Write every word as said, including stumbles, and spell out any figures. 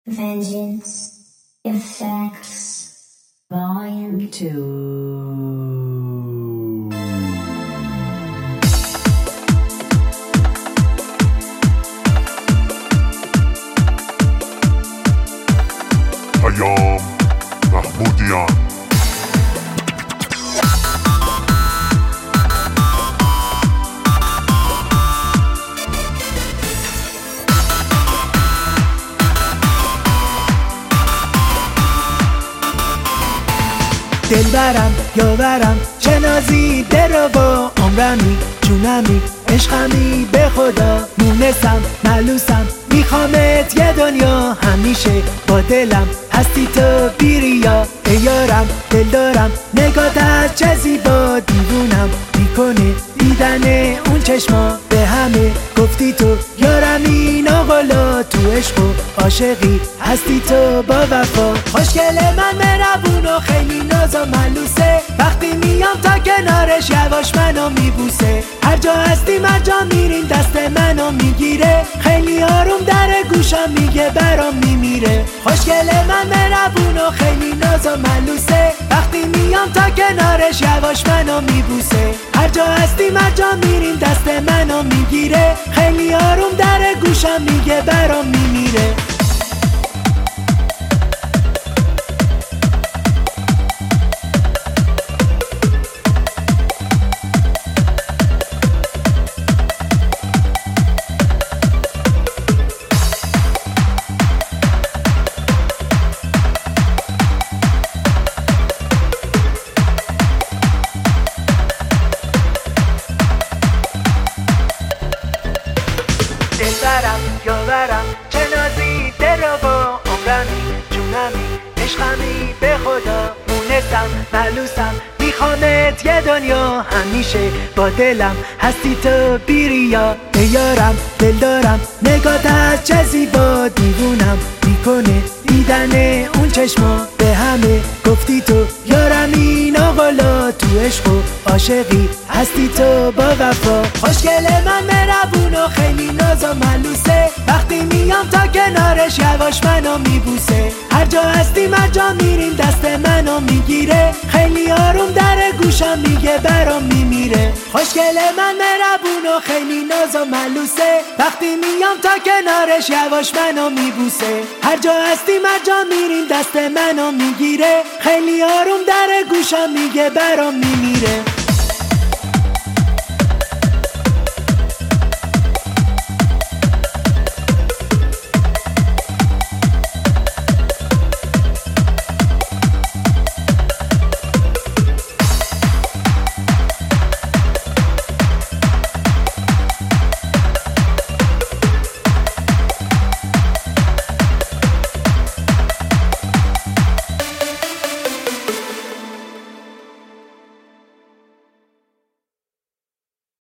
Vengeance Effects Volume two. پیام محمودیان. دلبرم یاورم چه نازی دروا عمرمی جونمی عشقمی به خدا مونسم ملوسم میخوامت یه دنیا همیشه با دلم هستی تو بیریا ای یارم دل دارم نگات از چه زیبا دیوونم میکنه دیدن اون چشما به همه گفتی تو یارم این آقالا تو عشق و عاشقی هستی تو با وفا خوشگل من مهربون و خیلی ناز و ملوسه وقتی میام تا کنارش یواش منو میبوسه هر جا هستی مرجا میریم دست منو میگیره خیلی آروم در گوشم میگه برام میمیره خوشگل من مهربون و خیلی ناز و ملوسه وقتی میام تا کنارش یواش منو میبوسه هر جا هستی مرجا میریم دست منو میگیره خیلی آروم در گوشم میگه برام میمیره دلبرم یاورم چه نازی دروا عمرمی جونمی عشقمی به خدا مونسم ملوسم میخوامت یه دنیا همیشه با دلم هستی تو بیریا ای یارم دل دارم نگات از چه زیبا دیوونم میکنه دیدن اون چشما به همه گفتی تو یارم این آقالا تو عشق و عاشقی هستی تو با وفا خوشگل من مهربون و خیلی ناز و ملوسه وقتی میام تا کنارش یواش منو میبوسه هر جا هستی مرجا میریم دست منو میگیره خیلی آروم در گوشم میگه برام میمیره خوشگل من مهربون و خیلی ناز و ملوسه وقتی میام تا کنارش یواش منو میبوسه هر جا هستی مرجا میریم دست منو میگیره خیلی آروم در گوشم میگه برام میمیره